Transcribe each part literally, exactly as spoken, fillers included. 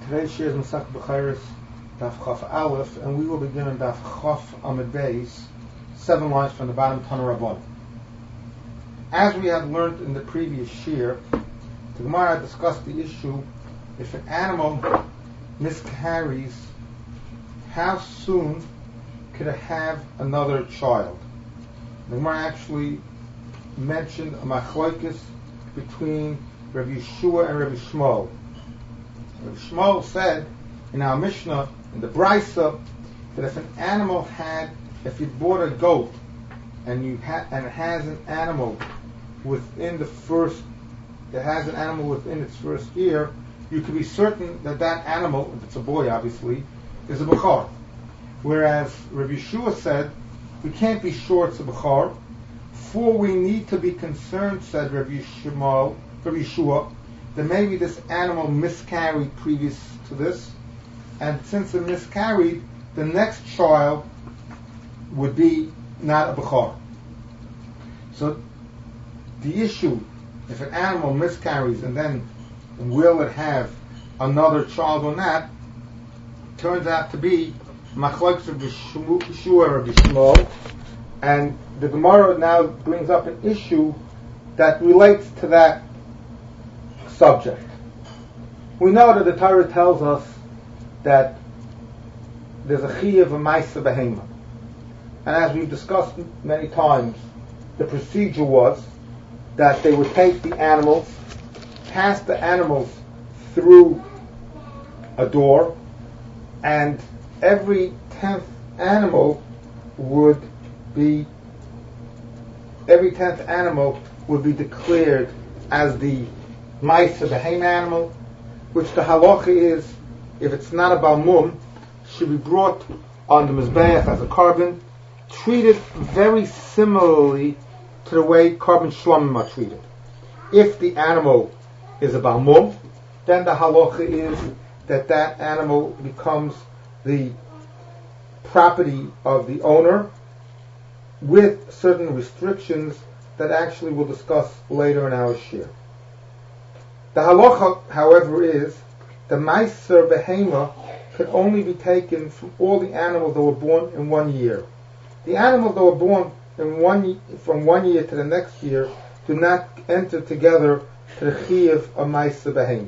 Today's shir is Masach B'chayris Daf Chaf Aleph, and we will begin on Daf Chaf Amid Beis, seven lines from the bottom, Tana Rabban. As we had learned in the previous shir, the Gemara discussed the issue: if an animal miscarries, how soon could it have another child? The Gemara actually mentioned a machlokes between Rav Yeshua and Rav Shmuel. Rav Shmuel said in our Mishnah, in the Brisa, that if an animal had, if you bought a goat and you ha- and it has an animal within the first, it has an animal within its first year, you can be certain that that animal, if it's a boy obviously, is a bechar. Whereas Rav Yeshua said, we can't be sure it's a bechar, for we need to be concerned, said Rav Yeshua, Rav Yeshua, that maybe this animal miscarried previous to this, and since it miscarried, the next child would be not a bechar. So the issue, if an animal miscarries and then will it have another child or not, turns out to be machlokes of Yeshua or Shmuel, and the Gemara now brings up an issue that relates to that subject. We know that the Torah tells us that there's a chiyuv of ma'aseh behema, and as we've discussed many times, the procedure was that they would take the animals, pass the animals through a door, and every tenth animal would be every tenth animal would be declared as the ma'aseh behema animal, which the halacha is, if it's not a balmum, should be brought on the mizbeach as a carbon, treated very similarly to the way carbon shlomim are treated. If the animal is a balmum, then the halacha is that that animal becomes the property of the owner, with certain restrictions that actually we'll discuss later in our shir. The halacha, however, is the ma'aser behema could only be taken from all the animals that were born in one year. The animals that were born in one from one year to the next year do not enter together to the chiyuv of ma'aser behema.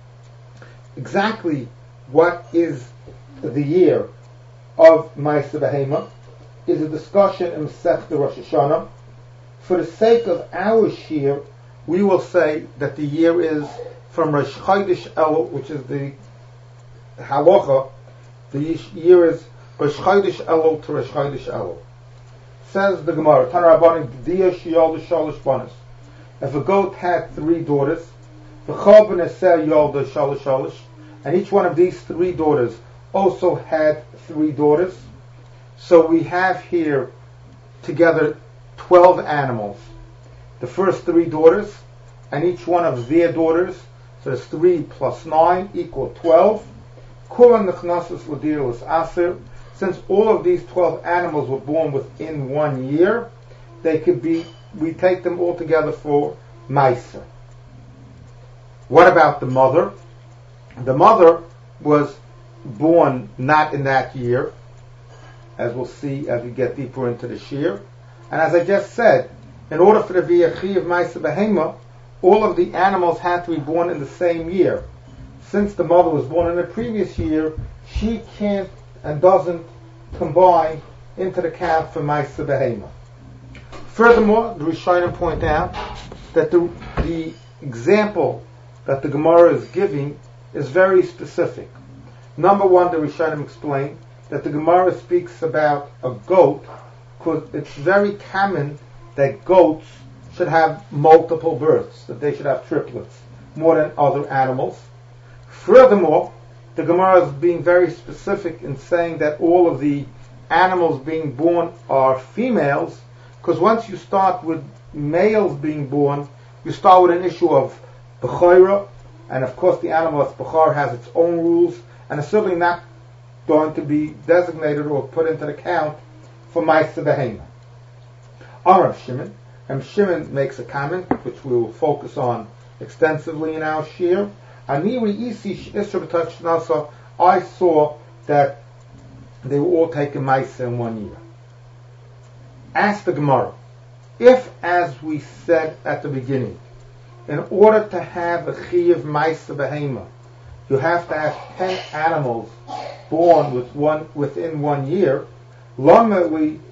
Exactly what is the year of ma'aser behema is a discussion in Masechta Rosh Hashanah. For the sake of our shir, we will say that the year is from Rosh Chodesh Elul, which is the halacha. The year is Rosh Chodesh Elul to Rosh Chodesh Elul. Says the Gemara, Tana Rabbanan, Gdiya Sheyolda Shalosh Banos. If a goat had three daughters, V'chol b'neseh Yolda Shalosh Shalosh, and each one of these three daughters also had three daughters, so we have here together twelve animals. The first three daughters, and each one of their daughters, so it's three plus nine equal twelve. Kulan nechnasus l'dir l'asir. Since all of these twelve animals were born within one year, they could be, we take them all together for ma'aser. What about the mother? The mother was born not in that year, as we'll see as we get deeper into the shir. And as I just said, in order for there to be a chiyuv ma'aser behema, all of the animals had to be born in the same year. Since the mother was born in the previous year, she can't and doesn't combine into the count for ma'aser behema. Furthermore, the Rishonim point out that the, the example that the Gemara is giving is very specific. Number one, the Rishonim explain that the Gemara speaks about a goat because it's very common that goats should have multiple births, that they should have triplets, more than other animals. Furthermore, the Gemara is being very specific in saying that all of the animals being born are females, because once you start with males being born, you start with an issue of bechora, and of course the animal that's bechor has its own rules, and it's certainly not going to be designated or put into the count for ma'aser behema. Rav Shimon, and Shimon makes a comment which we will focus on extensively in our shir. I saw that they were all taking Maisa in one year. Ask the Gemara, if, as we said at the beginning, in order to have a Chiyav Maisa Behema, you have to have ten animals born with one, within one year, why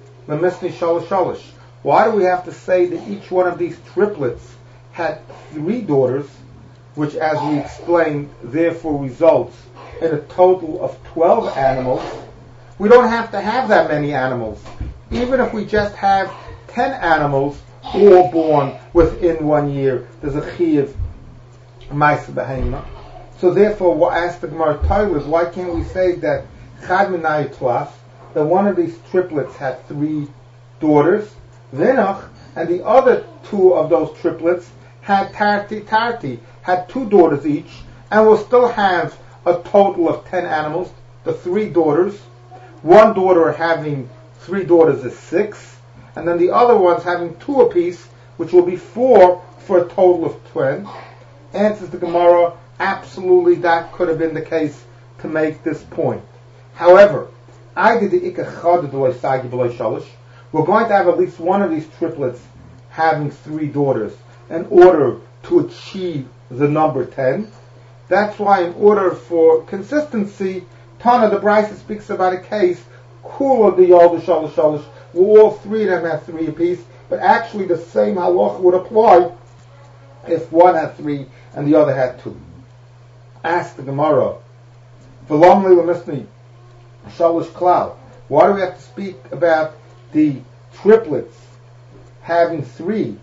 do we have to say that each one of these triplets had three daughters, which, as we explained, therefore results in a total of twelve animals? We don't have to have that many animals. Even if we just have ten animals, all born within one year, there's a Chiyav Maisa Behema. So therefore, we'll ask the Gemara Tailas, why can't we say that Chad Minay Tlaf, that one of these triplets had three daughters, Vinach, and the other two of those triplets had Tarti Tarti, had two daughters each, and we'll still have a total of ten animals, the three daughters, one daughter having three daughters is six, and then the other ones having two apiece, which will be four for a total of ten. Answers the Gemara, absolutely that could have been the case to make this point. However, I did the ikachad below sagi below shalish. We're going to have at least one of these triplets having three daughters in order to achieve the number ten. That's why, in order for consistency, Tana the Brisa speaks about a case, Kula the Yalda Shalish Shalish, where all three of them have three apiece, but actually the same halacha would apply if one had three and the other had two. Ask the Gemara, V'lamli l'misni Shalish Klal. Why do we have to speak about the triplets having three?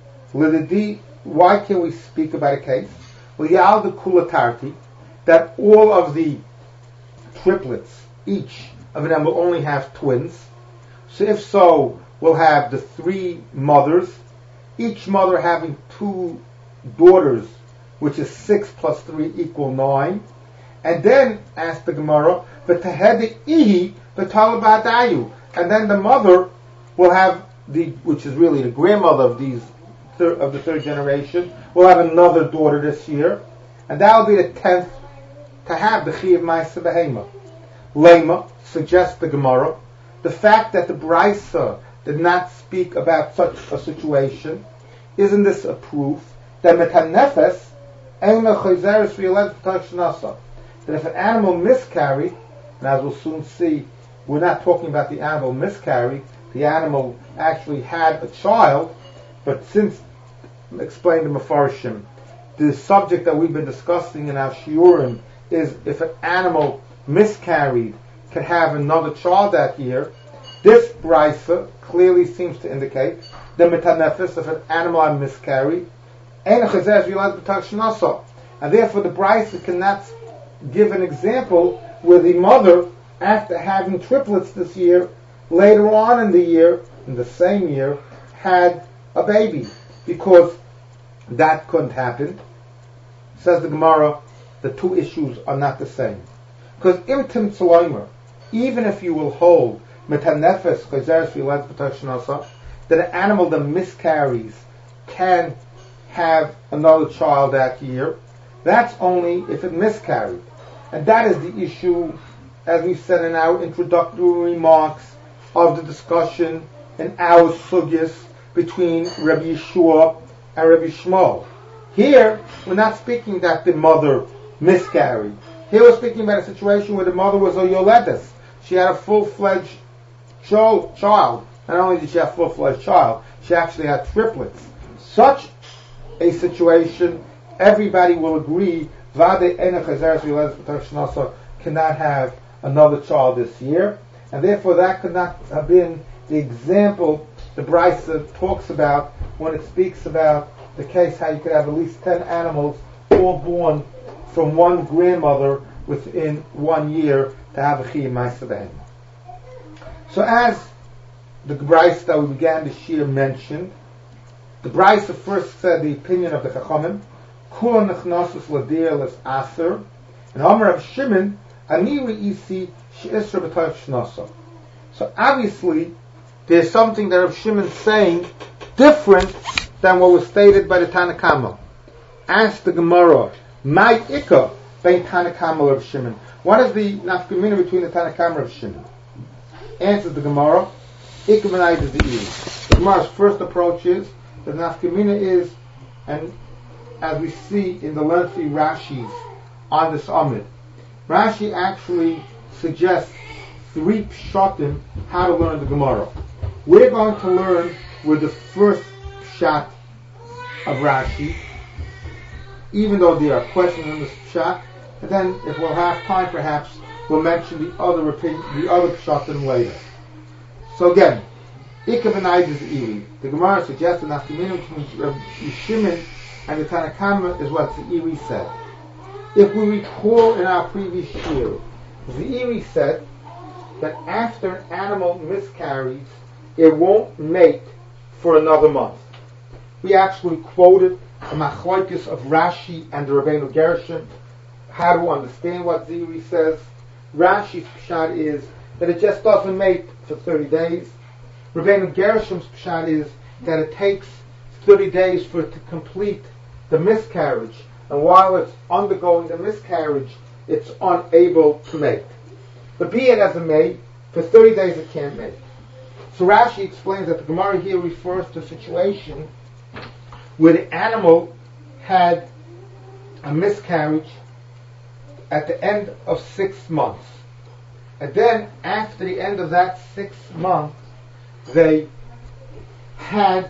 Why can't we speak about a case? Well, Yal the Kulatarti, that all of the triplets, each of them will only have twins. So if so, we'll have the three mothers, each mother having two daughters, which is six plus three equal nine. And then, ask the Gemara, v'tehedi ihi v'talabadayu. And then the mother will have the, which is really the grandmother of these thir- of the third generation, will have another daughter this year, and that will be the tenth to have the Chiyav Maisa Behema. Lema suggests the Gemara, the fact that the Brisa did not speak about such a situation, isn't this a proof that metanefes eina chayzeres v'yoled v'tach that if an animal miscarried, and as we'll soon see, we're not talking about the animal miscarried, the animal actually had a child, but since, explained in Mefarshim, the subject that we've been discussing in our shiurim is if an animal miscarried can have another child that year, this brisa clearly seems to indicate the metanefes of an animal had miscarried, and therefore the brisa cannot give an example where the mother, after having triplets this year, later on in the year, in the same year, had a baby, because that couldn't happen. Says the Gemara, the two issues are not the same. Because imtim tzaloimer, even if you will hold metanefes chayzeres v'yoled v'tach shnasa, that an animal that miscarries can have another child that year, that's only if it miscarried. And that is the issue, as we said in our introductory remarks of the discussion in our sugyas between Rabbi Yeshua and Rabbi Shmuel. Here, we're not speaking that the mother miscarried. Here we're speaking about a situation where the mother was a yoledes. She had a full-fledged child. Not only did she have a full-fledged child, she actually had triplets. Such a situation, everybody will agree, Vade ena chayzeres v'yoled v'tach shnasa cannot have another child this year, and therefore that could not have been the example the Brisa talks about when it speaks about the case how you could have at least ten animals all born from one grandmother within one year to have a Chiyav Maisa Behema. So as the Brisa that we began the Shir mentioned, the Brisa first said the opinion of the Chachamim, Kula nechnasus ladir les aser, and Amar of Shimon, ani re'isi she'isra b'tayv shnasa. So obviously, there's something that Rav Shimon is saying different than what was stated by the Tanna Kama. Ask the Gemara, my ikka Bein Tanakama of Shimon. What is the nafkamina between the Tanakama of Shimon? Answers the Gemara. Ikvanai is the Iri. The Gemara's first approach is the nafkamina is, and as we see in the lengthy Rashis on this Amid, Rashi actually suggests three pshatim how to learn the Gemara. We're going to learn with the first pshat of Rashi, even though there are questions in this pshat, and then if we'll have time perhaps we'll mention the other the other pshatim later. So again, Ikav and Eid is Iri. The Gemara suggests that the meaning between Shimon and the Tanakama is what the Iri said. If we recall in our previous year, the Iri said that after an animal miscarries, it won't mate for another month. We actually quoted a machlokes of Rashi and the Rabbeinu Gershom, how to understand what Ziri says. Rashi's pshat is that it just doesn't mate for thirty days. Rabbeinu Gershom's pshat is that it takes thirty days for it to complete the miscarriage, and while it's undergoing the miscarriage, it's unable to mate. But be it as it may, for thirty days it can't mate. So Rashi explains that the Gemara here refers to a situation where the animal had a miscarriage at the end of six months. And then after the end of that six months, they had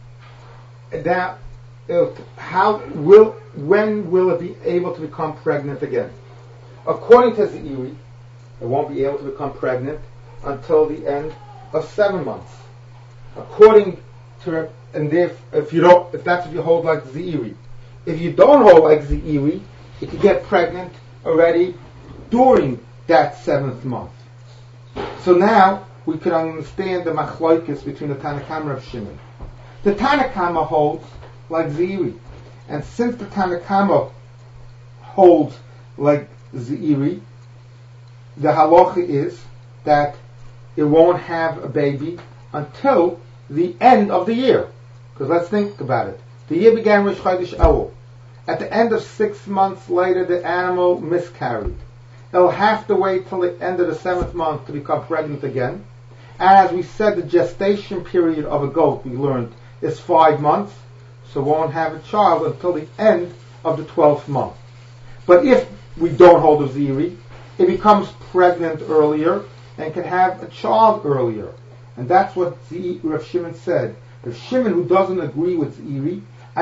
that, uh, how will, when will it be able to become pregnant again? According to Zeiri, it won't be able to become pregnant until the end of seven months. According to, and if, if you don't, if that's if you hold like Zeiri. If you don't hold like Zeiri, you can get pregnant already during that seventh month. So now we can understand the machlokes between the Tanakama of Shimon. The Tanakama holds like Zeiri, and since the Tanakama holds like Zeiri, the halacha is that it won't have a baby until the end of the year. Because let's think about it. The year began with Chodesh Elul. At the end of six months later, the animal miscarried. It'll have to wait till the end of the seventh month to become pregnant again. And as we said, the gestation period of a goat, we learned, is five months. So it won't have a child until the end of the twelfth month. But if we don't hold a Zeiri, it becomes pregnant earlier and can have a child earlier. And that's what Rav Shimon said. Rav Shimon, who doesn't agree with Zeiri,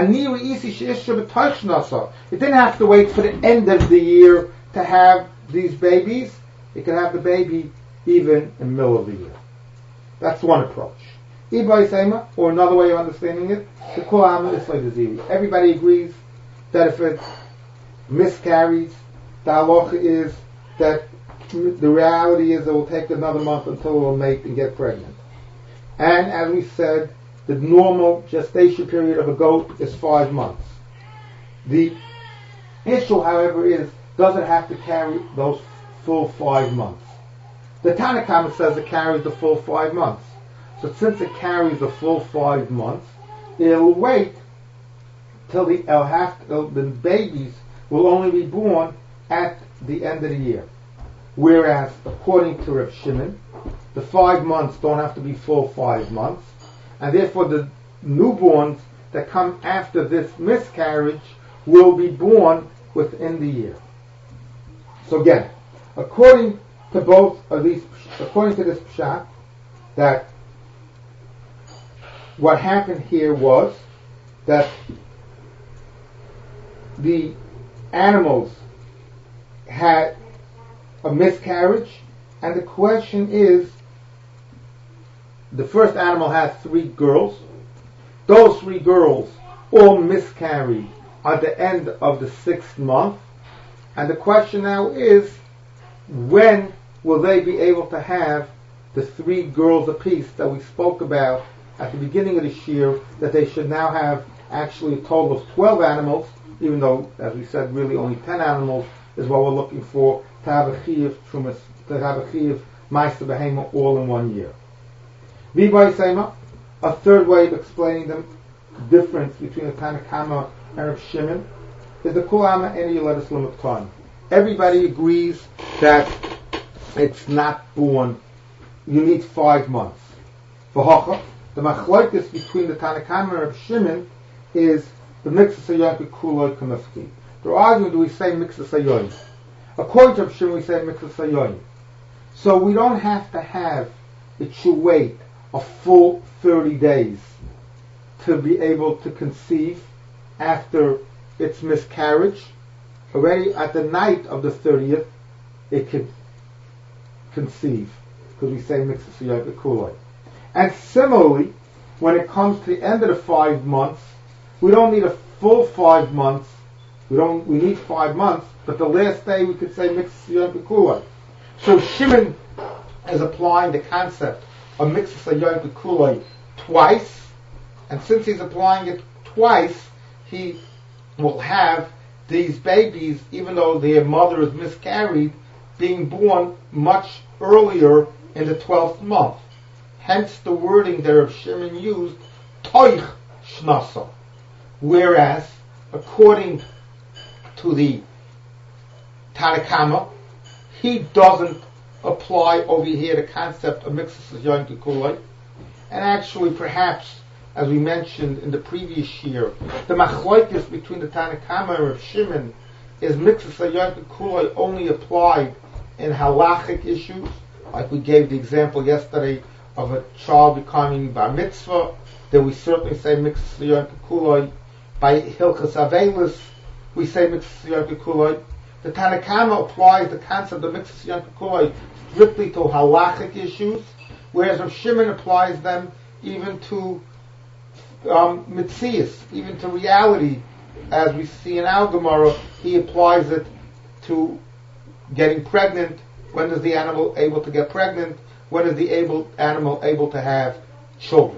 it didn't have to wait for the end of the year to have these babies. It can have the baby even in the middle of the year. That's one approach. Or another way of understanding it, the Kulam is like the Zeiri. Everybody agrees that if it miscarries, the halacha is that the reality is it will take another month until it will mate and get pregnant. And as we said, the normal gestation period of a goat is five months. The issue, however, is does it have to carry those full five months? The Tanakhama says it carries the full five months. So since it carries the full five months, it'll wait till the it'll have to, the babies will only be born at the end of the year. Whereas, according to Rav Shimon, the five months don't have to be full five months, and therefore the newborns that come after this miscarriage will be born within the year. So again, according to both of these, according to this pshat, that what happened here was that the animals had a miscarriage, and the question is, the first animal had three girls. Those three girls all miscarried at the end of the sixth month, and the question now is, when will they be able to have the three girls apiece that we spoke about at the beginning of this year, that they should now have actually a total of twelve animals, even though, as we said, really only ten animals is what we're looking for, to have a chiyuv trumas, to have a chiyuv ma'aser behema all in one year. V'bay Seima, a third way of explaining the difference between the Tanakama and Rav Shimon is the Kulama and Yoledes Limuktan. everybody agrees that it's not born. You need five months. V'hocha, the machlokes between the Tanna Kama and Reb Shimon is the mixus hayoyim kuloi kamafki. They're arguing, do we say mixus hayoyim? According to Reb Shimon, we say mixus hayoyim. So we don't have to have, it should wait a full thirty days to be able to conceive after its miscarriage. Already at the night of the thirtieth, it could conceive, because we say mixus hayoyim kuloi. And similarly, when it comes to the end of the five months, we don't need a full five months. We don't. We need five months, but the last day we could say mixus hayoyim kuloi. So Shimon is applying the concept of mixus hayoyim kuloi twice, and since he's applying it twice, he will have these babies, even though their mother is miscarried, being born much earlier in the twelfth month. Hence the wording that Reb Shimon used, toich shnasa. Whereas, according to the Tanna Kama, he doesn't apply over here the concept of mixus hayoyim kuloi. And actually, perhaps, as we mentioned in the previous year, the machlokes between the Tanna Kama and Reb Shimon is mixus hayoyim kuloi only applied in halachic issues, like we gave the example yesterday of a child becoming bar mitzvah, then we certainly say mixus hayoyim kuloi. By hilchas avelis, we say mixus hayoyim kuloi. The Tanna Kama applies the concept of mixus hayoyim kuloi strictly to halachic issues, whereas Rav Shimon applies them even to um, mitzias, even to reality, as we see in our Gemara. He applies it to getting pregnant. When is the animal able to get pregnant? When is the able animal able to have children?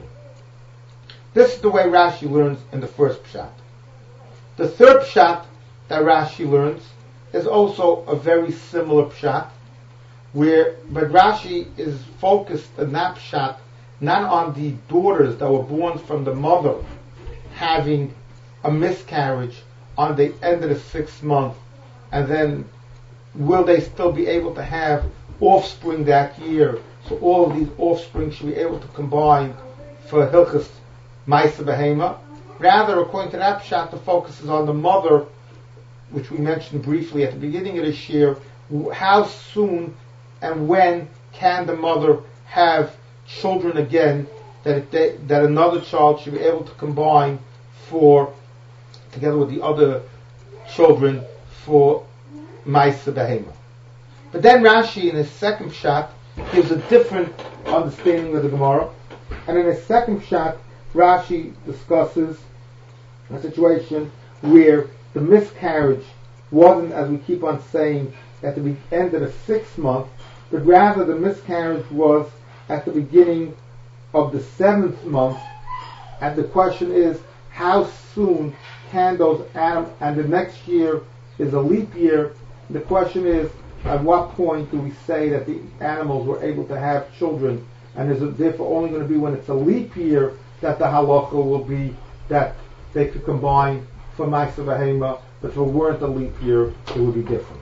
This is the way Rashi learns in the first pshat. The third pshat that Rashi learns is also a very similar pshat, where but Rashi is focused in that pshat not on the daughters that were born from the mother having a miscarriage on the end of the sixth month, and then will they still be able to have offspring that year? So all of these offspring should be able to combine for Hilchas Ma'aseh Behema. Rather, according to that pshat, the focus is on the mother, which we mentioned briefly at the beginning of this year. How soon and when can the mother have children again that they, that another child should be able to combine for, together with the other children, for Ma'aseh Behema. But then Rashi, in his second pshat, gives a different understanding of the Gemara. And in his second pshat, Rashi discusses a situation where the miscarriage wasn't, as we keep on saying, at the end of the sixth month, but rather the miscarriage was at the beginning of the seventh month. And the question is, how soon can those animals, and the next year is a leap year, the question is, at what point do we say that the animals were able to have children? And is it therefore only going to be when it's a leap year that the halacha will be that they could combine for Ma'aseh Behema, but if it weren't a leap year, it would be different.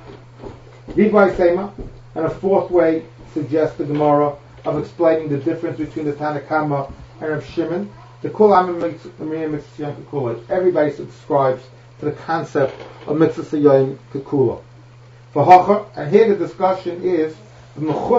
V'vay Sema, and a fourth way suggests the Gemara of explaining the difference between the Tanna Kama and Reb Shimon. The Kol Am Mixus Hayoyim Kuloi. Everybody subscribes to the concept of Mixus Hayoyim Kula. And here the discussion is we know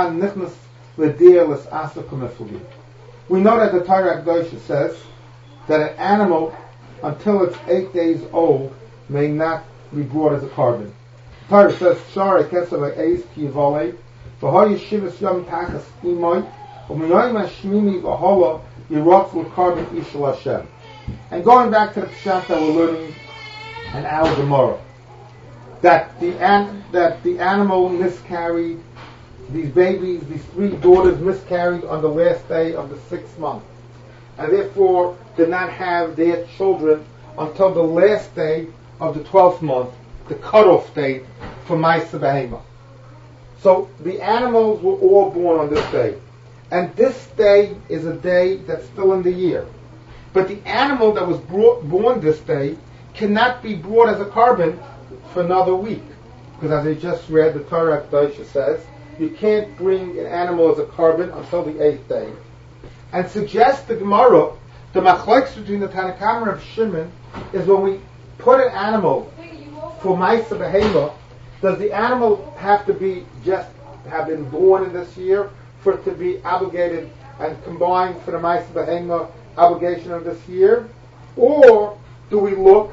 that the Torah Kedosha says that an animal, until it's eight days old, may not be brought as a carbon. The Torah says, "Shara kesel eis ki yivale, v'hoy yeshivas yom tachas imoy, u'miyoyim hashmimi v'hola yirotz l'carbon ishal Hashem." And going back to the pshat that we're learning in our Gemara, that the an, that the animal miscarried, these babies, these three daughters miscarried on the last day of the sixth month, and therefore did not have their children until the last day of the twelfth month, the cutoff date for Ma'aseh Behema. So the animals were all born on this day, and this day is a day that's still in the year. But the animal that was brought, born this day cannot be brought as a carbon for another week. because as I just read, the Torah Kedosha says, you can't bring an animal as a carbon until the eighth day. And suggests the Gemara, the machlokes between the Tanna Kamma of Shimon is when we put an animal for Maisa Behema, does the animal have to be just have been born in this year for it to be obligated and combined for the Maisa Behema obligation of this year? Or do we look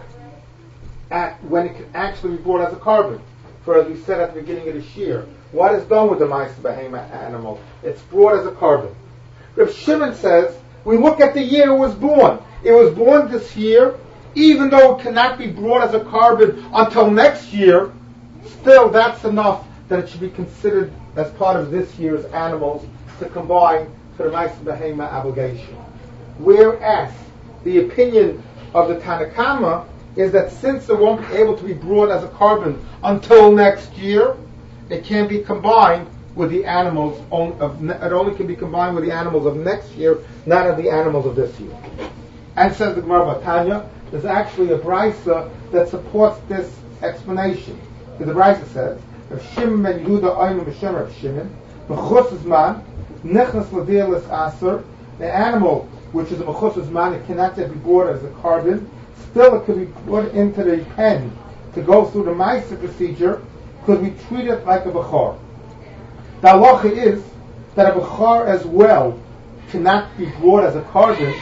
at when it can actually be brought as a carbon? For as we said at the beginning of this year, what is done with the Maisa Behema animal? It's brought as a carbon. Rav Shimon says, we look at the year it was born. It was born this year, even though it cannot be brought as a carbon until next year, still that's enough that it should be considered as part of this year's animals to combine for the Maisa Behema obligation. Whereas the opinion of the Tanna Kamma is that since it won't be able to be brought as a carbon until next year, it can be combined with the animals of, it only can be combined with the animals of next year, not of the animals of this year. And says the Gemara Batanya, there's actually a brisa that supports this explanation. The brisa says, "If Shimon ben Yehuda Ayman b'Shem Rav Shimon, b'chus zman nechnas l'dialis aser," the animal which is a b'chus zman, it cannot yet be brought as a carbon. Still, it could be put into the pen to go through the Maisa procedure because we treat it like a bechor. The halacha is that a bechor as well cannot be brought as a carbon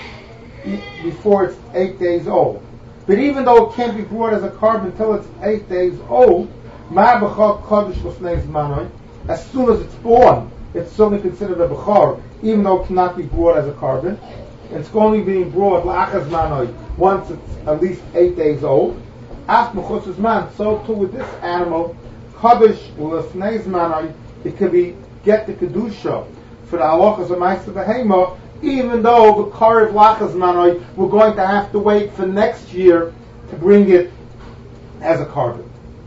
before it's eight days old. But even though it can't be brought as a carbon until it's eight days old, ma bechor kodesh l'fnei zmanoi, as soon as it's born, it's certainly considered a bechor, even though it cannot be brought as a carbon. It's only being brought la'achaz manoi once it's at least eight days old. Af mechutz zman, so too with this animal, kodesh l'fnei zmanoi, it could be get the kedusha for the halachas of Maisa Behema, even though the karev lachas manoi, we're going to have to wait for next year to bring it as a carbon.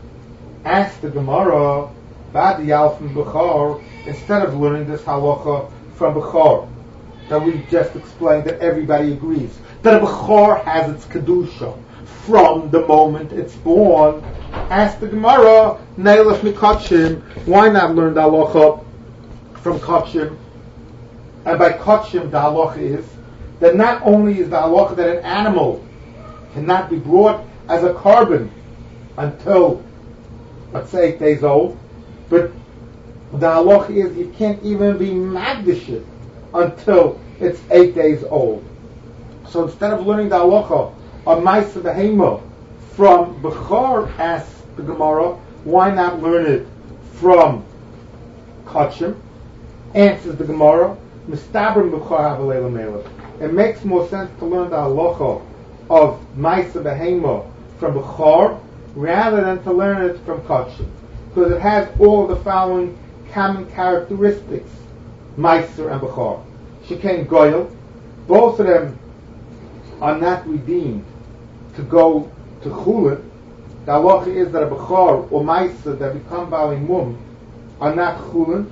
Ask the Gemara, Badi Yal from Bechor, instead of learning this halacha from Bechor, that we just explained that everybody agrees that a Bechor has its kedusha from the moment it's born. Ask the Gemara, Neilach Mikotchim, why not learn the halacha from Kotchim? And by Kotchim, the halacha is that not only is the halacha that an animal cannot be brought as a carbon until, let's say, eight days old, but the halacha is you can't even be magdashit until it's eight days old. So instead of learning the halacha of Maisa Behema from Bechor, asks the Gemara, why not learn it from Kotchim? Answers the Gemara, Mistabrim Bechor Havaleila Melech. It makes more sense to learn the halacha of Maisa Behema from Bechor rather than to learn it from Kotchim, because it has all the following common characteristics, Meiser and Bechor. Shekain Goyel, both of them are not redeemed to go to Chulin. The halacha is that a Bechor or Meiser that become Bali Mum are not Chulin,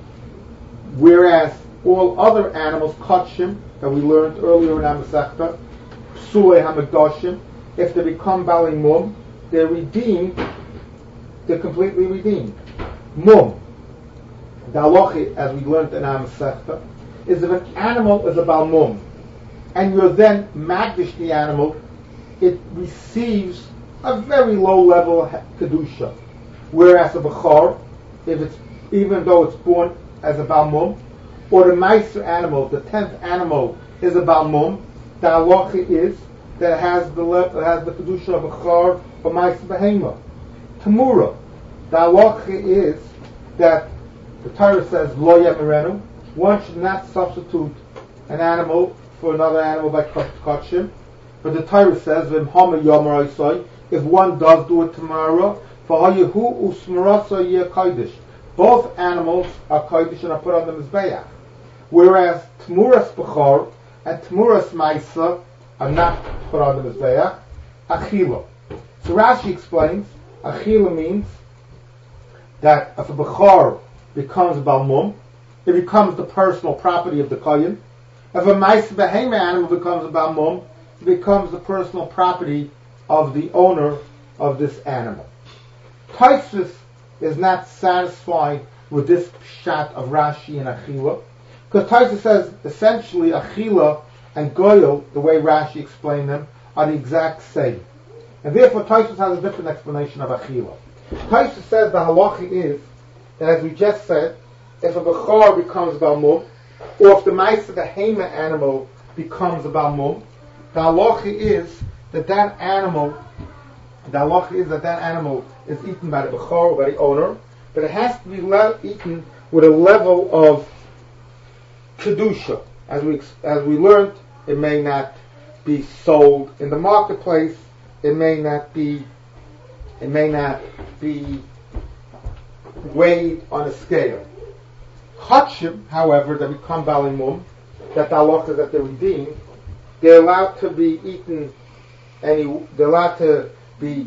whereas all other animals, Kotchim, that we learned earlier in Amasechta, Psulei HaMekdoshim, if they become Bali Mum, they're redeemed, they're completely redeemed. Mum, the halacha, as we learned in Amasechta, is if an animal is a Bal Mum, and you're then magdish the animal, it receives a very low level of kedusha. Whereas a bechor, if it's even though it's born as a Bal Mum, or the Meiser animal, the tenth animal is a Bal Mum, the halacha is that it has the le- it has the kedusha of a bechor or Meiser Behema. Tamura, the halacha is that the Torah says lo yamirenu, one should not substitute an animal for another animal by kotchim, but the Torah says v'im hama yomer oisai, if one does do it tomorrow, v'hayehu usmarasa yeh kodesh, both animals are kodesh and are put on the mizbeach. Whereas Tmuras Bechor and Tmuras Maisa are not put on the Mizbeach, Achila. So Rashi explains, Achila means that if a Bechor becomes a Bal Mum, it becomes the personal property of the Kohen. If a Maisa Behema animal becomes a Bal Mum, it becomes the personal property of the owner of this animal. Tosfos is not satisfied with this pshat of Rashi and Achila, because Taisa says essentially Achila and Goyel, the way Rashi explained them, are the exact same. And therefore Taisa has a different explanation of Achila. Taisa says the halacha is that, as we just said, if a Bechor becomes Balmum, or if the mice of the Hema animal becomes a Balmum, the halacha is that that animal, the halacha is that that animal is eaten by the Bechor, or by the owner, but it has to be le- eaten with a level of Kedusha. As we, as we learned, it may not be sold in the marketplace, it may not be, it may not be weighed on a scale. Chotshim, however, that become balimum, that the halacha that they're redeemed, they're allowed to be eaten, any, they're allowed to be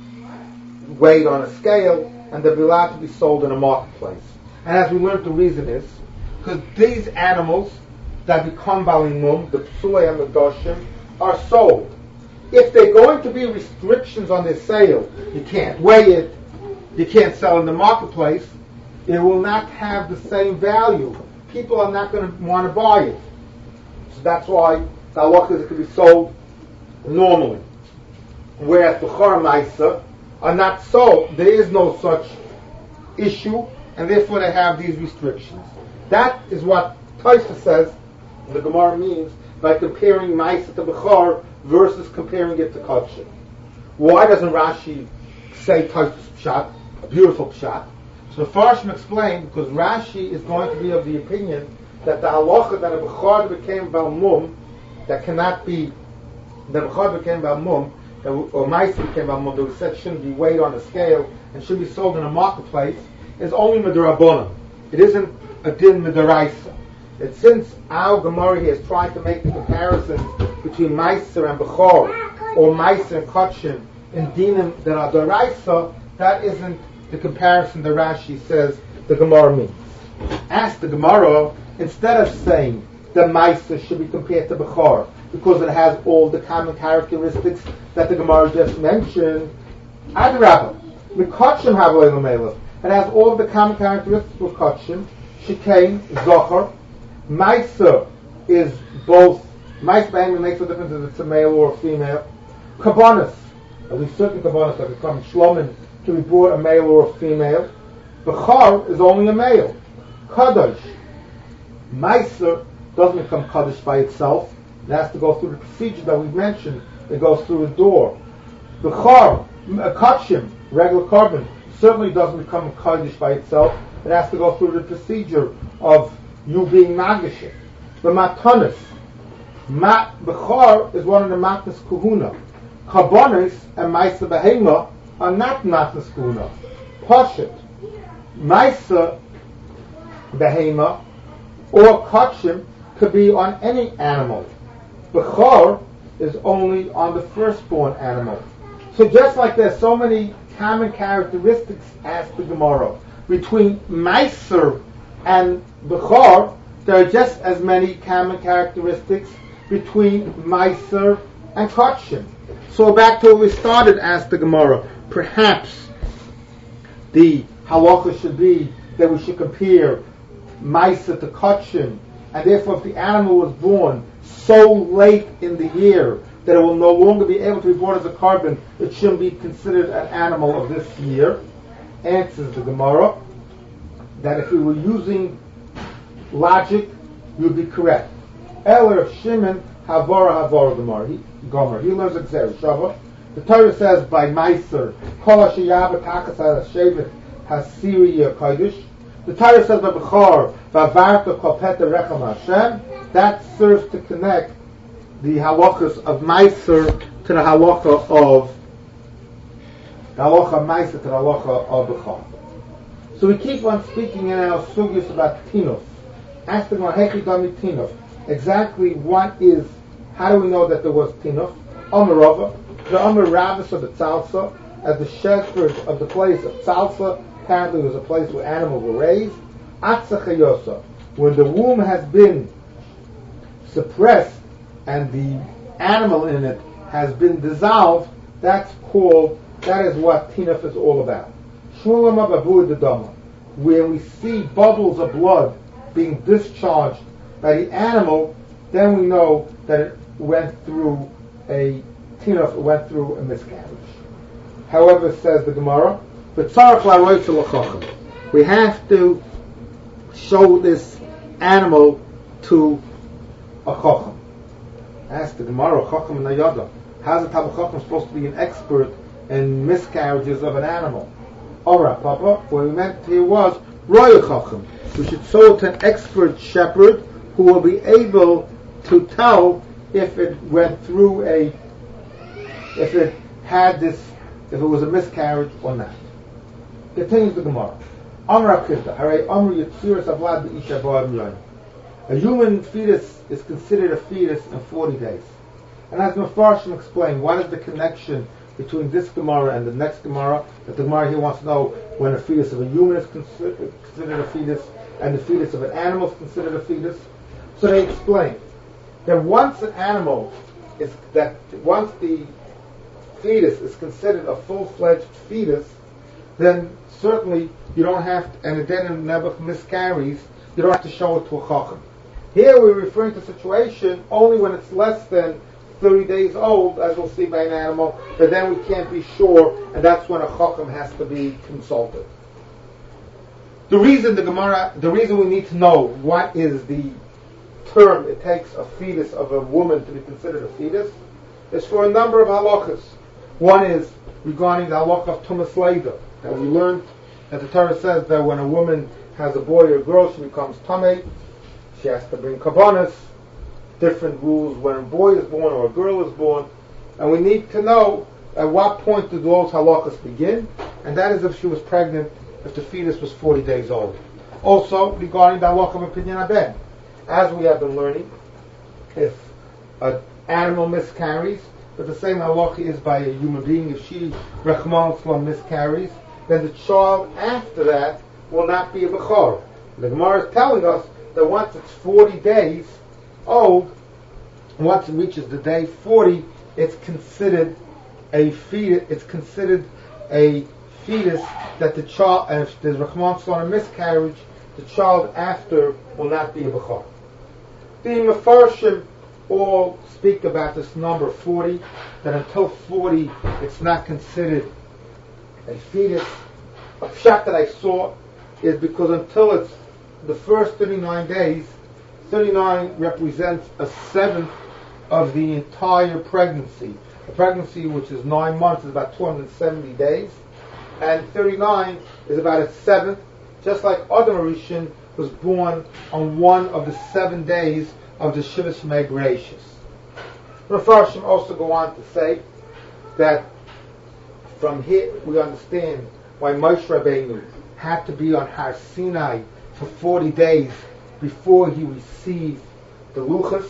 weighed on a scale, and they're allowed to be sold in a marketplace. And as we learned, the reason is because these animals that become balimum, the psulei and the doshim, are sold. If there are going to be restrictions on their sale, you can't weigh it, you can't sell in the marketplace, it will not have the same value. People are not going to want to buy it. So that's why the halacha is it can be sold normally. Whereas the Bechor Maisa are not sold. There is no such issue, and therefore they have these restrictions. That is what Taisa says, the Gemara means, by comparing Maisa to Bechor versus comparing it to Kodshim. Why doesn't Rashi say Taisa's pshat, a beautiful pshat? So the Farshim explained, because Rashi is going to be of the opinion that the halacha that a Bechor became Balmum, that cannot be, the Bechor became Balmum, or Maisa became Balmum, that we said shouldn't be weighed on a scale and should be sold in a marketplace, is only Midrabanan. It isn't a din Midaraisa. That since our Gemara here is trying to make the comparison between Meiser and Bechor, or Meiser and Kodshim, in dinim that are Daraisa, that isn't the comparison that Rashi says the Gemara means. Ask the Gemara, instead of saying the Meiser should be compared to Bechor, because it has all the common characteristics that the Gemara just mentioned, Adrabah, with Kodshim Havoi L'Melech, it has all the common characteristics with Kodshim, Shekain, Zohar. Meiser is both, Meiser B'Hem makes a difference if it's a male or a female. Kabbanis, at least certain Kabbanis that become Shlomin to be brought a male or a female. Bechor is only a male. Kaddish, Meiser doesn't become Kaddish by itself. It has to go through the procedure that we've mentioned. It goes through a door. Bechor, Kodshim, regular carbon, certainly doesn't become Kaddish by itself. It has to go through the procedure of you being Magashim. The Matanis, Ma, Bechor is one of the Matnas Kuhuna. Karbonis and Maisa Behema are not Matnas Kuhuna. Poshet, Maisa Behema or Kodshim could be on any animal. Bechor is only on the firstborn animal. So just like there's so many common characteristics, as the Gemara, between Meiser and Bechor, there are just as many common characteristics between Meiser and Kodshim. So back to where we started, asked the Gemara, perhaps the halacha should be that we should compare Meiser to Kodshim, and therefore if the animal was born so late in the year that it will no longer be able to be born as a carbon, it shouldn't be considered an animal of this year. Answers the Gemara that if we were using logic, you would be correct. Eller Shimon Havara Havara Gemara. He Gomer. He learns Xer Shava. The Torah says by Meiser, Kol Hashiyab Takas HaShevet Hasiri Kodesh. The Torah says by Bechor, Vavarta Kopeta Rechem Hashem. That serves to connect the halachas of Meiser to the halacha of the halacha of Meiser to the halacha of Bechor. So we keep on speaking in our sugyas about Tinuf. Asking on Hechi Dami Tinuf. Exactly what is, how do we know that there was Tinuf? Omerova, the Omer Rabbis of the Tzalsa, as the shepherd of the place of Tzalsa, apparently was a place where animals were raised. Atzachayosa, when the womb has been suppressed and the animal in it has been dissolved, that's called, that is what Tinuf is all about. Shulama Babu the Dama, where we see bubbles of blood being discharged by the animal, then we know that it went through a tinuf, it went through a miscarriage. However, says the Gemara, we have to show this animal to a chacham. Ask the Gemara, chacham nayada. How's a Talmid Chacham supposed to be an expert in miscarriages of an animal? Alright, Papa, what we meant here was roya chacham. We should show it to an expert shepherd who will be able to tell if it went through a, if it had this, if it was a miscarriage or not. Continues the Gemara. Amar Akivta, Hare Amr Yitziras Avlad B'Isha Ba'ad Milayim. A human fetus is considered a fetus in forty days. And as Mefarshim explained, what is the connection between this Gemara and the next Gemara? That the Gemara here wants to know when a fetus of a human is considered, considered a fetus and the fetus of an animal is considered a fetus. So they explain that once an animal is, that once the fetus is considered a full-fledged fetus, then certainly you don't have to, and then it never miscarries, you don't have to show it to a chacham. Here we're referring to a situation only when it's less than thirty days old, as we'll see by an animal, but then we can't be sure, and that's when a chacham has to be consulted. The reason the Gemara, the reason we need to know what is the term it takes a fetus of a woman to be considered a fetus is for a number of halachas. One is regarding the halach of Tumas Leida, that we learned that the Torah says that when a woman has a boy or a girl, she becomes tamei. She has to bring kabbanas. Different rules when a boy is born or a girl is born, and we need to know at what point do those halachas begin, and that is if she was pregnant, if the fetus was forty days old. Also, regarding the halach of opinyan haben, as we have been learning, if an animal miscarries, but the same halacha is by a human being, if she rachman l'tzlan miscarries, then the child after that will not be a bechor. The Gemara is telling us that once it's forty days old, once it reaches the day forty, it's considered a fetus. It's considered a fetus that the child, and if there's rachman l'tzlan a miscarriage, the child after will not be a bechor. The Mefarshim all speak about this number forty, that until forty it's not considered a fetus. A pshat that I saw is because until it's the first thirty-nine days, thirty-nine represents a seventh of the entire pregnancy. A pregnancy which is nine months is about two hundred seventy days, and thirty-nine is about a seventh, just like Adam Rishon was born on one of the seven days of the Shivas Shemei Bereshis. The Mefarshim also go on to say that from here we understand why Moshe Rabbeinu had to be on Har Sinai for forty days before he received the luchas.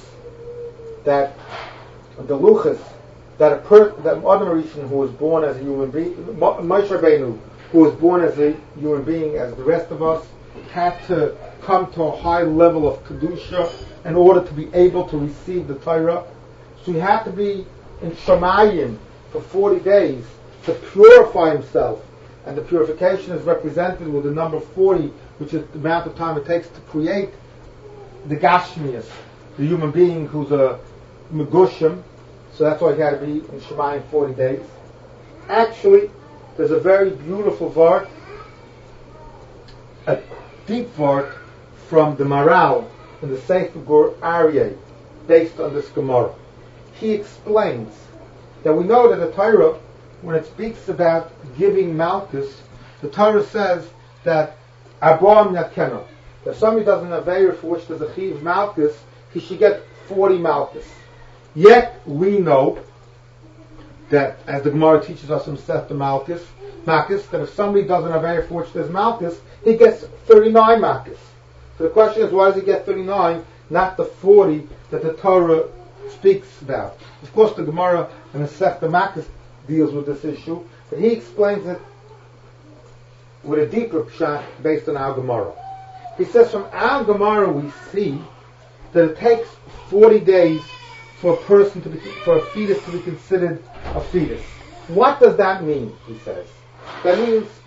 That the luchas that a per, that Adam Rishon who was born as a human being, Moshe Rabbeinu who was born as a human being as the rest of us, had to come to a high level of kedusha in order to be able to receive the Torah. So he had to be in Shamayim for forty days to purify himself. And the purification is represented with the number forty, which is the amount of time it takes to create the Gashmias, the human being who's a Megushim. So that's why he had to be in Shemayim forty days. Actually, there's a very beautiful vart, a deep vart from the Maral in the Sefer Gur Aryeh, based on this Gemara. He explains that we know that the Torah, when it speaks about giving Malchus, the Torah says that Abraham Yakena, if somebody does an Aveira for which there's a Chiv Malchus, he should get forty Malchus. Yet we know that, as the Gemara teaches us in Seth the Malchus, Malchus, that if somebody does an Aveira for which there's Malchus, he gets thirty-nine Malchus. So the question is, why does he get thirty-nine, not the forty that the Torah speaks about? Of course, the Gemara and the Seth the Malchus deals with this issue, but he explains it with a deeper pshat based on our Gemara. He says from our Gemara we see that it takes forty days for a person to be, for a fetus to be considered a fetus. What does that mean? He says that means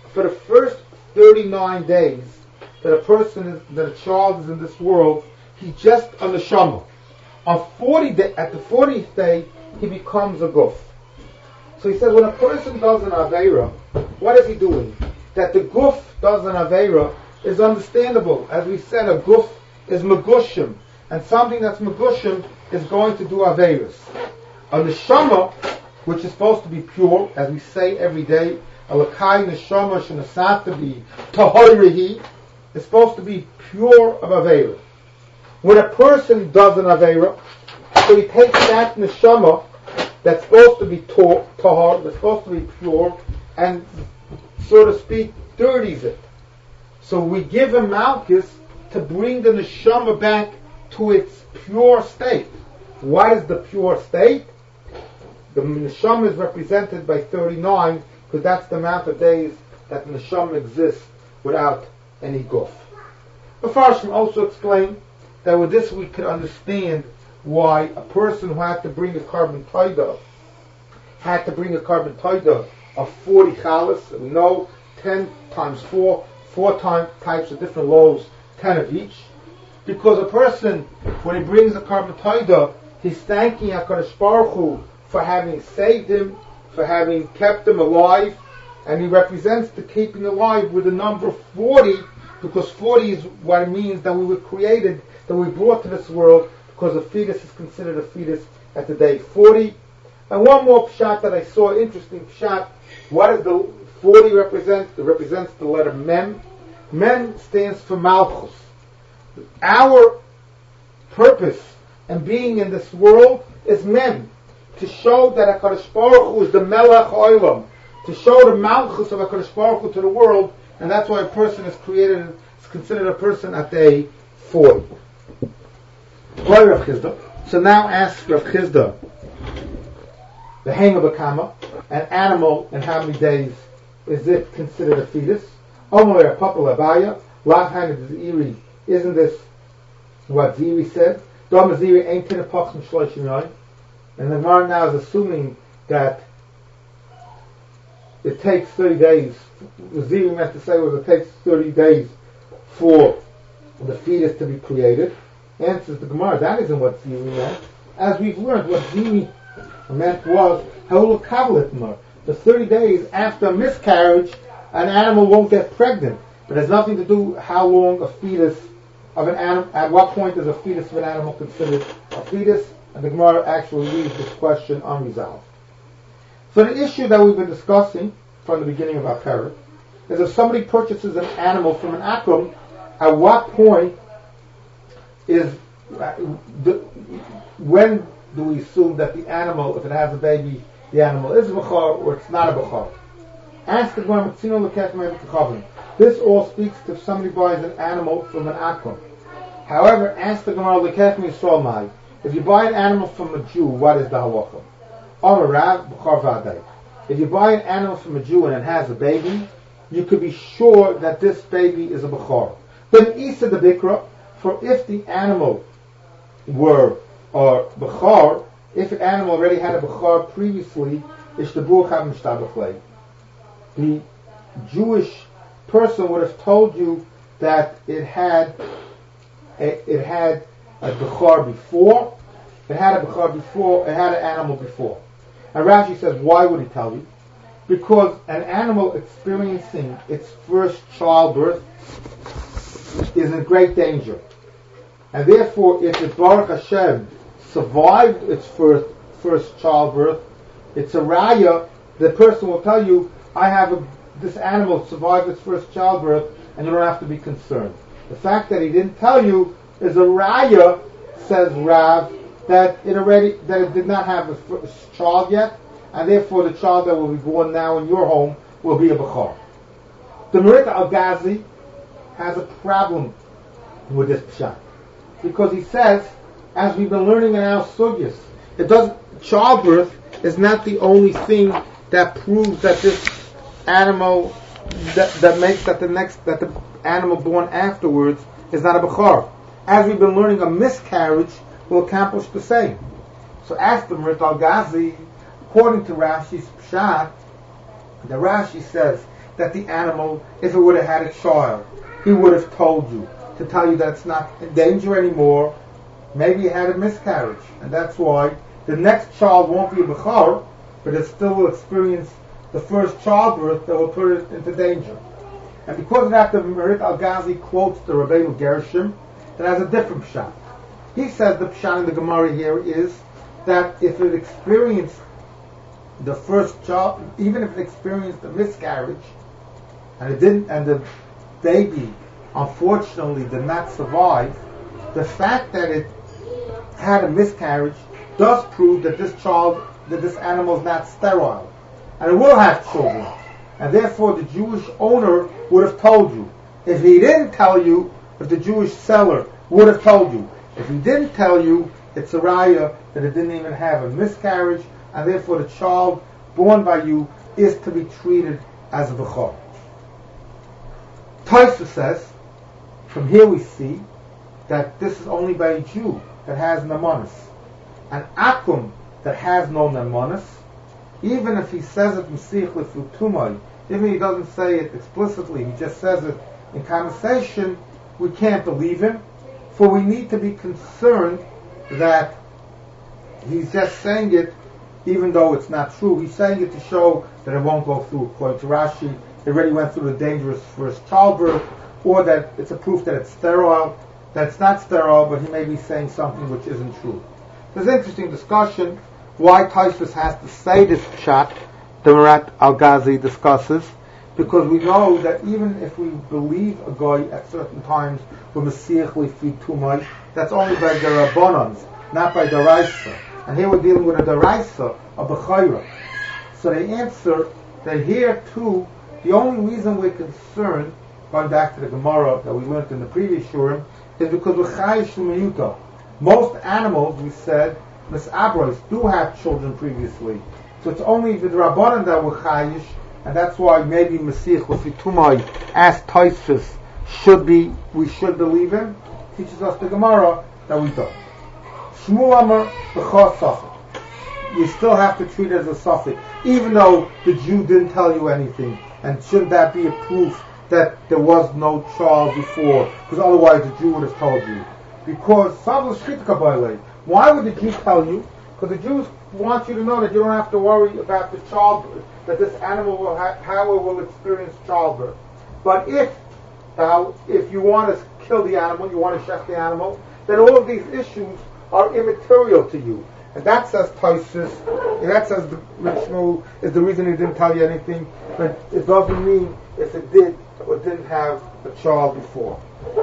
for the first thirty-nine days that a person is, that a child is in this world, he's just a neshama. On forty day, at the fortieth day, he becomes a guf. So he says, when a person does an aveira, what is he doing? That the guf does an aveira is understandable. As we said, a guf is megushim, and something that's megushim is going to do aveiras. A neshama, which is supposed to be pure, as we say every day, alakai neshama shenasatabi tahoirihi, is supposed to be pure of aveira. When a person does an aveira, so he takes that neshama that's supposed to be tahor, that's supposed to be pure, and, so to speak, dirties it. So we give him malchus to bring the neshama back to its pure state. What is the pure state? The neshama is represented by thirty-nine, because that's the amount of days that the neshama exists without any guf. The Farshim also explained that with this we could understand why a person who had to bring a carbon taida had to bring a carbon taida of forty chalas. We know ten times four, four time, types of different loaves, ten of each. Because a person, when he brings a carbon taida, he's thanking HaKadosh Baruch Hu for having saved him, for having kept him alive, and he represents the keeping alive with the number forty, because forty is what it means that we were created, that we brought to this world, because a fetus is considered a fetus at the day forty. And one more pshat that I saw, interesting pshat. What does the forty represent? It represents the letter Mem. Mem stands for Malchus. Our purpose and being in this world is Mem, to show that HaKadosh Baruch Hu is the Melech Olam, to show the Malchus of HaKadosh Baruch Hu to the world, and that's why a person is created, is considered a person at day forty. Rav Chisda. So now ask Rav Chisda, the hang of a kama, an animal, and how many days is it considered a fetus? Omer Papa Labaya, Lav Hanid Ziri. Isn't this what Ziri said? Dom Ziri ain't in a pox and shloshim yoim. And the Gemara now is assuming that it takes thirty days. The Ziri meant to say was it takes thirty days for the fetus to be created. Answers the Gemara, that isn't what Ziri meant. As we've learned, what Ziri meant was Haulu Kavalitmar. The thirty days after a miscarriage, an animal won't get pregnant. But it has nothing to do how long a fetus of an animal, at what point is a fetus of an animal considered a fetus, and the Gemara actually leaves this question unresolved. So the issue that we've been discussing from the beginning of our parak is if somebody purchases an animal from an akram, at what point is, the, when do we assume that the animal, if it has a baby, the animal is a b'char or it's not a b'char? Ask the Gemara, this all speaks to if somebody buys an animal from an akram. However, ask the Gemara, if you buy an animal from a Jew, what is the halacha? If you buy an animal from a Jew and it has a baby, you could be sure that this baby is a b'char. Then Isa the bikra, for if the animal were or b'char, if an animal already had a b'char previously, the Jewish person would have told you that it had a, it had a b'char before, it had a b'char before, it had an animal before. And Rashi says, why would he tell you? Because an animal experiencing its first childbirth is in great danger. And therefore, if it, Baruch Hashem, survived its first first childbirth, it's a raya. The person will tell you, I have a, this animal survived its first childbirth, and you don't have to be concerned. The fact that he didn't tell you is a raya, says Rav, that it already that it did not have a first child yet, and therefore the child that will be born now in your home will be a b'char. The Merita Al-Ghazi has a problem with this pshat, because he says, as we've been learning in our sugyas, it doesn't. Childbirth is not the only thing that proves that this animal that, that makes that the next that the animal born afterwards is not a b'char. As we've been learning, a miscarriage will accomplish the same. So, ask the Merita Al-Ghazi, according to Rashi's pshat, the Rashi says that the animal, if it would have had a child, he would have told you to tell you that it's not in danger anymore. Maybe it had a miscarriage, and that's why the next child won't be a Bechor, but it still will experience the first childbirth that will put it into danger. And because of that, the Merit Al-Ghazi quotes the Rabbeinu Gershom that has a different pshat. He says the pshat in the Gemara here is that if it experienced the first child, even if it experienced a miscarriage, and it didn't, and the baby unfortunately did not survive, the fact that it had a miscarriage does prove that this child, that this animal is not sterile, and it will have children, and therefore the Jewish owner would have told you. If he didn't tell you, if the Jewish seller would have told you, if he didn't tell you, it's a raya that it didn't even have a miscarriage, and therefore the child born by you is to be treated as a bechor. Taisa says, from here we see that this is only by a Jew that has namanis. An akum that has no namanis, even if he says it Masich Lefutumai, even if he doesn't say it explicitly, he just says it in conversation, we can't believe him, for we need to be concerned that he's just saying it even though it's not true. He's saying it to show that it won't go through. According to Rashi, it already went through the dangerous first childbirth, or that it's a proof that it's sterile, that it's not sterile, but he may be saying something which isn't true. There's an interesting discussion why Taisvus has to say this pshat, the Merat Al-Ghazi discusses, because we know that even if we believe a guy at certain times with Mesiach Lefi Tumai, that's only by the Rabbanans, not by the Raisa. And here we're dealing with a Daraisa, a Bechayra. So they answer that here too, the only reason we're concerned, going back to the Gemara that we learned in the previous Shurim, is because we're Chayish Shumayuta. Most animals, we said, Misabros, do have children previously. So it's only the Rabbanan that we're Chayish, and that's why maybe Mesiach Lefitumai, as Taisvus, should be, we should believe him, teaches us the Gemara that we don't. Shmuel Amar B'chor Safek. You still have to treat it as a Safek, even though the Jew didn't tell you anything. And shouldn't that be a proof that there was no child before? Because otherwise the Jew would have told you. Because Savla Shchit Kabbalah, why would the Jew tell you? Because the Jews want you to know that you don't have to worry about the childbirth, that this animal will have, how it will experience childbirth. But if now, if you want to kill the animal, you want to shech the animal, then all of these issues are immaterial to you. And that says Taisus, and that says the Shmuel is the reason he didn't tell you anything, but it doesn't mean if it did or didn't have a child before.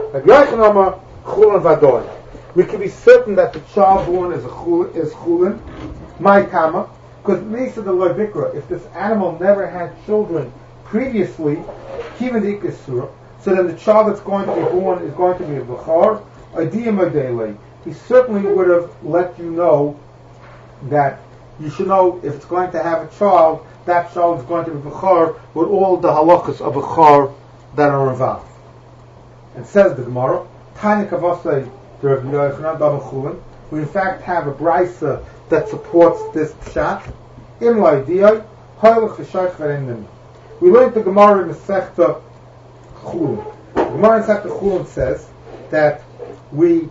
We can be certain that the child born is a chulin, is chulin, my kama, because Mesa the Loibikra, if this animal never had children previously, kivadik is surah, so then the child that's going to be born is going to be a bechor, idiyam adele. He certainly would have let you know that you should know if it's going to have a child, that child is going to be bechor with all the halachas of bechor that are involved. And says the Gemara, Tanya Kavasei, we in fact have a brisa that supports this pshat. We learned the Gemara in the Masechta Chulin. The Gemara in Masechta Chulin says that we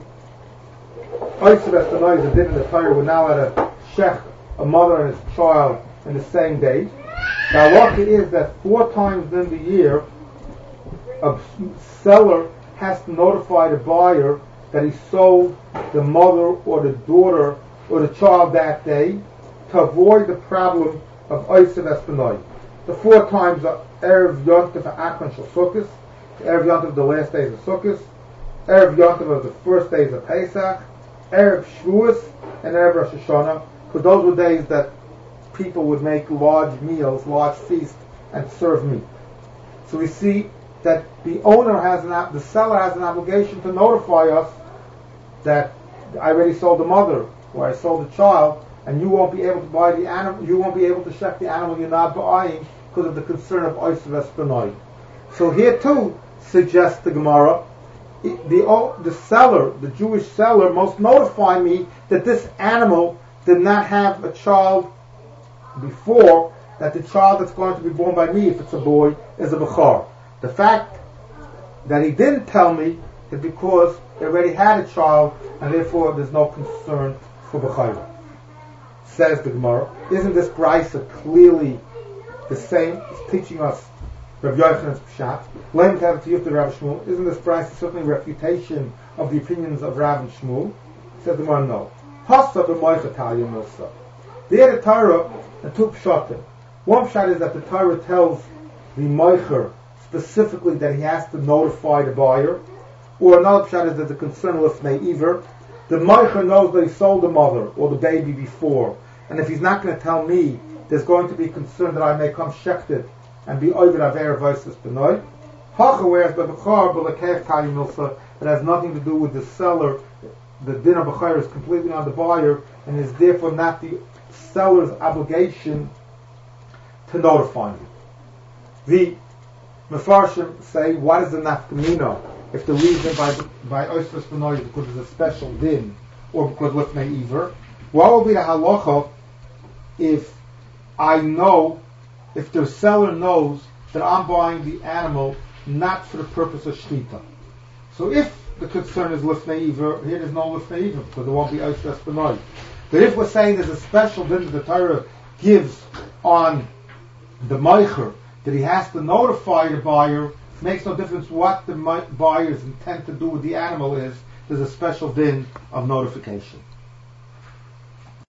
the din in the Torah would now let a shech, a mother and his child, in the same day. Now, what it is that four times in the year, a seller has to notify the buyer that he sold the mother or the daughter or the child that day to avoid the problem of Oysev Espanoy. The four times are Erev Yontif Achron Shel Sukkos, Erev Yontif the last days of Sukkos, Erev Yontif of the first days of Pesach, Erev Shavuos, and Erev Rosh Hashanah, because those were days that people would make large meals, large feasts, and serve meat. So we see that the owner has an, the seller has an obligation to notify us that I already sold the mother or I sold the child, and you won't be able to buy the animal. You won't be able to check the animal you're not buying because of the concern of Oysev Espanoy. So here too suggests the Gemara, the the seller, the Jewish seller, must notify me that this animal did not have a child before, that the child that's going to be born by me, if it's a boy, is a Bechor. The fact that he didn't tell me is because he already had a child, and therefore there's no concern for Bechor. Says the Gemara, isn't this brisa clearly the same? It's teaching us Rav Yochanan's Pshat. Leim Kav Tiyuf to Rav Shmuel. Isn't this brisa certainly a refutation of the opinions of Rav and Shmuel? Says the Gemara, no. Hasa b'moicha talya milsa. There the Torah and two pshatim. One pshat is that the Torah tells the moicher specifically that he has to notify the buyer, or another pshat is that the concern lifnei iver. The moicher knows that he sold the mother or the baby before, and if he's not going to tell me, there's going to be concern that I may come shechted and be over aver versus benoi. Hacha, whereas by b'char b'lekech talya milsa, it has nothing to do with the seller. The din of b'char is completely on the buyer, and is therefore not the seller's obligation to notify you. The Mefarshim say, what is the nafkamina if the reason by by Oisras B'noi is because there's a special din, or because lifnei iver? What will be the halacha if I know, if the seller knows that I'm buying the animal not for the purpose of shtita? So if the concern is lifnei iver, here there's no lifnei iver because there won't be Oisras B'noi. But if we're saying there's a special din that the Torah gives on the meicher, that he has to notify the buyer, makes no difference what the buyer's intent to do with the animal is, there's a special din of notification.